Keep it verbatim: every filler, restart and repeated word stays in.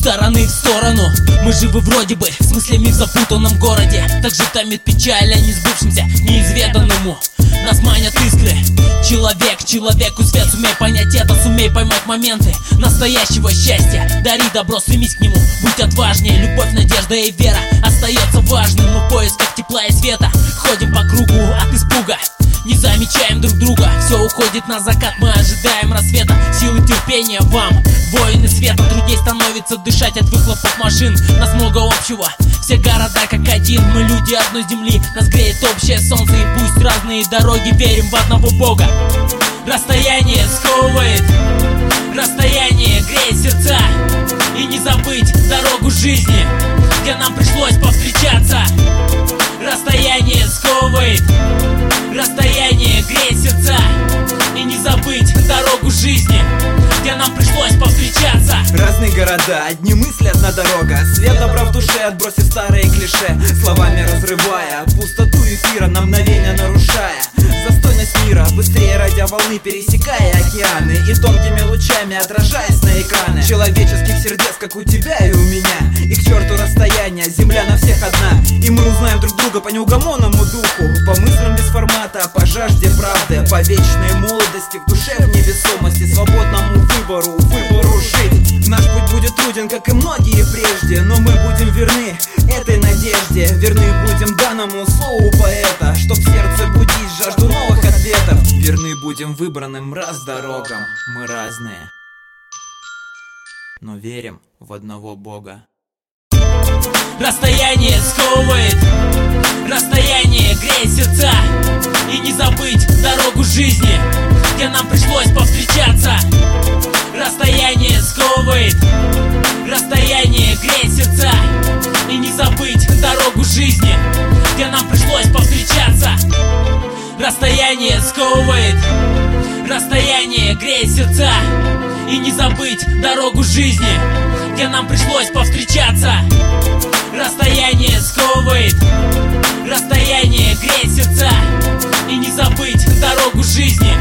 стороны в сторону. Мы живы вроде бы, с мыслями в запутанном городе. Также томит печаль о несбывшемся, неизведанному. Нас манят искры. Человек, человеку свет, сумей понять это, сумей поймать моменты настоящего счастья. Дари добро, стремись к нему, будь отважнее. Любовь, надежда и вера остается важным. Мы в поисках тепла и света ходим по кругу от испуга, не замечаем друг друга. Все уходит на закат, мы ожидаем рассвета. Силы терпения вам, воины света. Трудней становится дышать от выхлопов машин. Нас много общего, все города как один. Мы люди одной земли, нас греет общее солнце. И пусть разные дороги, верим в одного Бога. Расстояние сковывает, расстояние греет сердца. И не забыть дорогу жизни, где нам пришлось повстречаться. Расстояние сковывает, расстояние греет сердца. И не забыть дорогу жизни, где нам пришлось повстречаться. Разные города, одни мысли, одна дорога. Свет добра в душе, отбросив старые клише, словами разрывая пустоту эфира, на мгновение нарушая застойность мира. Быстрее радиоволны, пересекая океаны, и тонкими лучами отражаясь на экраны человеческих сердец, как у тебя и у меня. И к черту расстояние, земля на всех одна. И мы узнаем друг друга по неугомонному духу, по мыслям без формата, по жажде правды, по вечной молодости, в душе в невесомости, свободному выбору, выбору жить. Наш путь будет труден, как и многие прежде, но мы будем верны этой надежде, верны будем данному слову поэта, чтоб в сердце будить жажду новых ответов. Верны будем выбранным раз дорогам. Мы разные, но верим в одного Бога. Расстояние сковывает, расстояние греет сердца. И не забыть дорогу жизни, где нам пришлось повстречаться. Расстояние сковывает, расстояние греет сердца. И не забыть дорогу жизни, где нам пришлось повстречаться. Расстояние сковывает, расстояние греет сердца. И не забыть дорогу жизни, где нам пришлось повстречаться. Расстояние сковывает, расстояние греет сердца. И не забыть дорогу жизни,